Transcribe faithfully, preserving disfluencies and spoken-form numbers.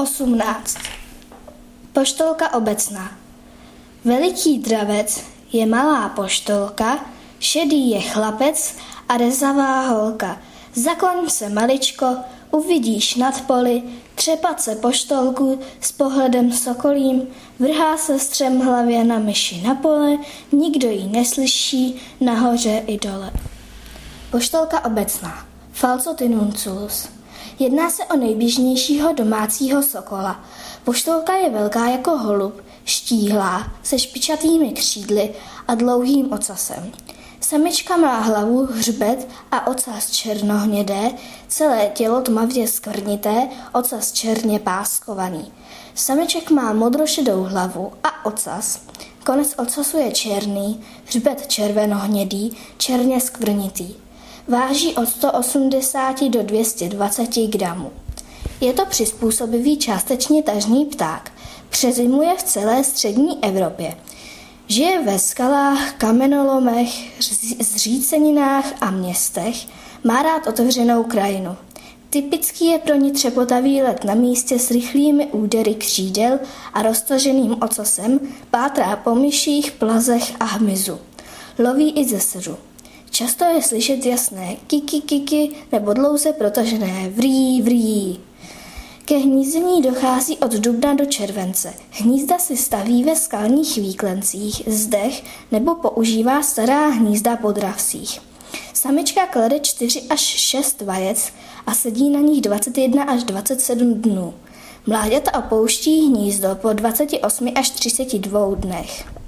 osmnáct. Poštolka obecná. Veliký dravec je malá poštolka, šedý je chlapec a rezavá holka. Zakloň se maličko, uvidíš nad poli třepat se poštolku s pohledem sokolím, vrhá se střemhlavě na myši na pole, nikdo ji neslyší nahoře i dole. Poštolka obecná. Falcotinunculus. Jedná se o nejběžnějšího domácího sokola. Poštolka je velká jako holub, štíhlá, se špičatými křídly a dlouhým ocasem. Samička má hlavu, hřbet a ocas černohnědé, celé tělo tmavě skvrnité, ocas černě páskovaný. Samiček má modrošedou hlavu a ocas. Konec ocasu je černý, hřbet červenohnědý, černě skvrnitý. Váží od sto osmdesát do dvě stě dvacet gramů. Je to přizpůsobivý částečně tažný pták. Přezimuje v celé střední Evropě. Žije ve skalách, kamenolomech, zříceninách a městech. Má rád otevřenou krajinu. Typický je pro ní třepotavý let na místě s rychlými údery křídel a roztaženým ocasem, pátrá po myších, plazech a hmyzu. Loví i ze seřu. Často je slyšet jasné kiky kiky nebo dlouze protažené vrý vrý. Ke hnízdění dochází od dubna do července. Hnízda si staví ve skalních výklencích, zdech nebo používá stará hnízda po dravcích. Samička klade čtyři až šest vajec a sedí na nich dvacet jedna až dvacet sedm dnů. Mláďata opouští hnízdo po dvaceti osmi až třiceti dvou dnech.